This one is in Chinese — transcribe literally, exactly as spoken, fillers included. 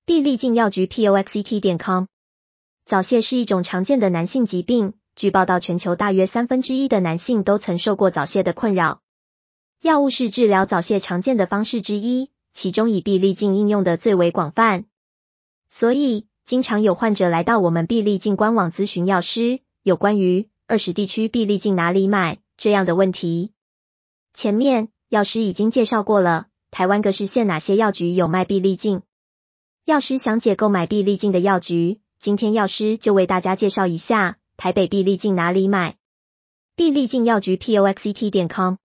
必利净药局 P O X E T 点 com。 早泄是一种常见的男性疾病，据报道全球大约三分之一的男性都曾受过早泄的困扰。药物是治疗早泄常见的方式之一，其中以必利净应用的最为广泛。所以，经常有患者来到我们必利净官网咨询药师，有关于二十地区必利净哪里买这样的问题。前面，药师已经介绍过了，台湾各市县哪些药局有卖必利净。药师详解购买必利净的药局，今天药师就为大家介绍一下台北必利净哪里买。必利净药局 P O X E T 点 com。